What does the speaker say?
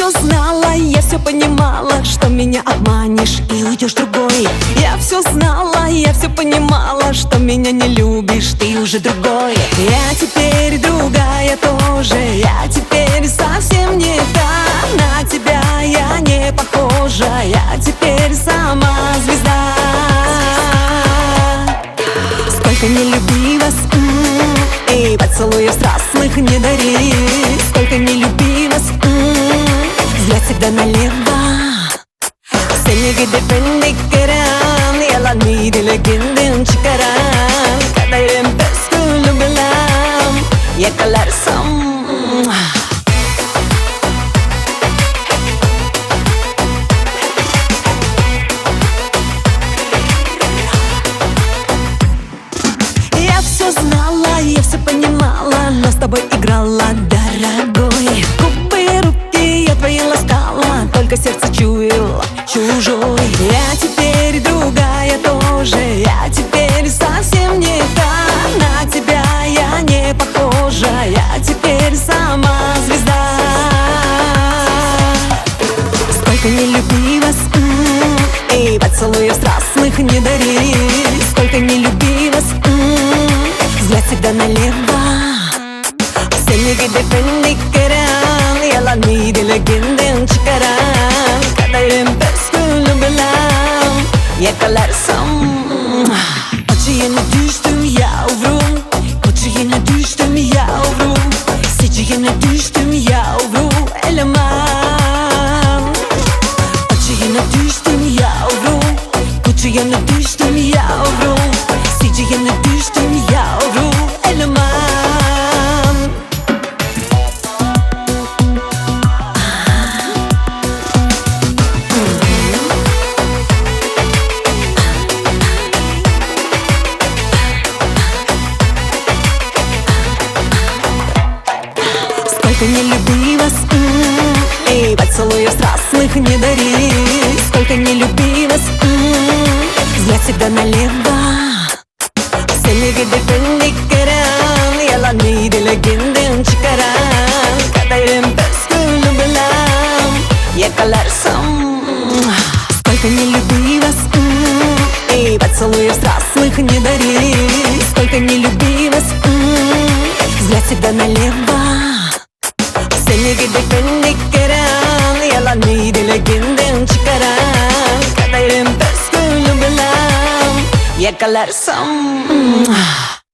все знала, я все понимала, что меня обманешь и уйдешь другой. Я все знала, я все понимала, что меня не любишь, ты уже другой. Я теперь другая тоже, я теперь совсем не та. На тебя я не похожа, я теперь сама звезда. Сколько не люби вас, и поцелуев страстных не дари. Сколько не люби вас, взгляд всегда налеvo. Seni gidip indiklerim, yalan mıydı kendin çıkaran. Kaderim püsküllü bilem, yakalarsam. Я все знала, я все понимала, но с тобой играла, дорогой. Губы, руки я твои ласкала, только сердце чуяло чужой. Я теперь другая тоже, я теперь совсем не та. На тебя я не похожа, я теперь сама звезда. Сколько не люби вас, и поцелуев страстных не дари. Сколько не люби вас, взгляд всегда налево. Seni gidip indiklerim, yalan mıydı kendin çıkaran. Kaderim püsküllü bilem, yakalarsam. Acıyana düştüm yavrum, koçuyana düştüm yavrum, siciyana düştüm yavrum, eleman. Acıyana düştüm yavrum, koçuyana düştüm yavrum, siciyana düştüm yavrum, eleman. Сколько не люби вас, и поцелуев страстных не дари. Сколько не люби вас, взгляд всегда налево. Seni gidip indiklerim, yalan mıydı kendin çıkaran. Kaderim püsküllü bilem, yakalarsam. Сколько не люби вас, и поцелуев страстных не дари. Сколько не люби вас, взгляд всегда налево. Seni gidip indiklerim, yalan mıydı kendin çıkaran. Kaderim püsküllü bilem, yakalarsam.